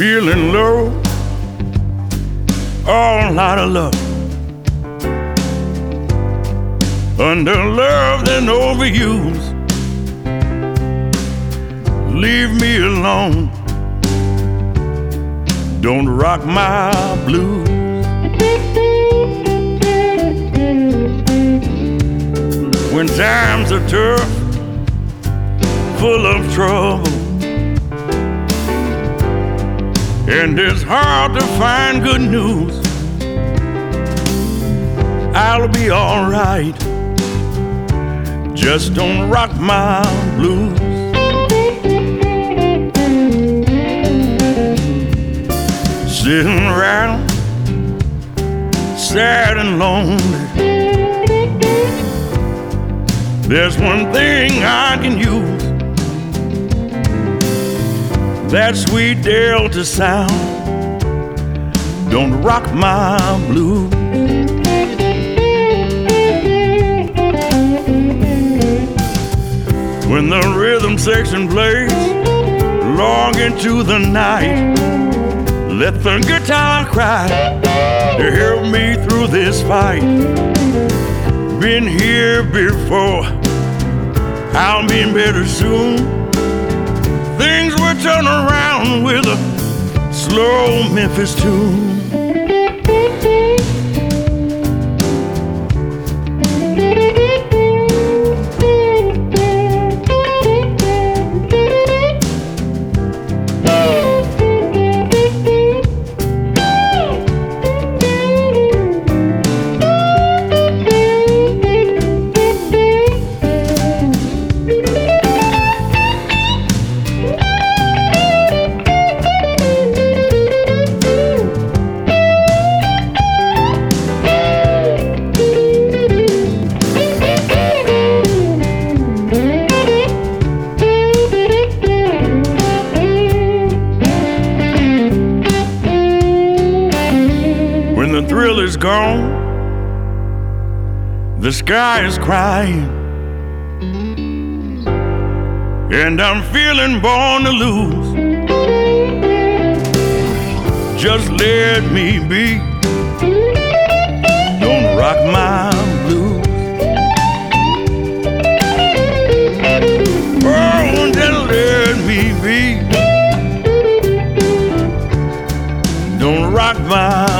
feeling low, all out of love, underloved and overused. Leave me alone, don't rock my blues. When times are tough, full of trouble, and it's hard to find good news, I'll be alright, just don't rock my blues. Sitting around, sad and lonely, there's one thing I can use, that sweet Delta sound, don't rock my blues. When the rhythm section plays long into the night, let the guitar cry to help me through this fight. Been here before, I'll be better soon. Things will turn around with a slow Memphis tune. The thrill is gone, the sky is crying, and I'm feeling born to lose. Just let me be, don't rock my blues. Oh, just let me be, don't rock my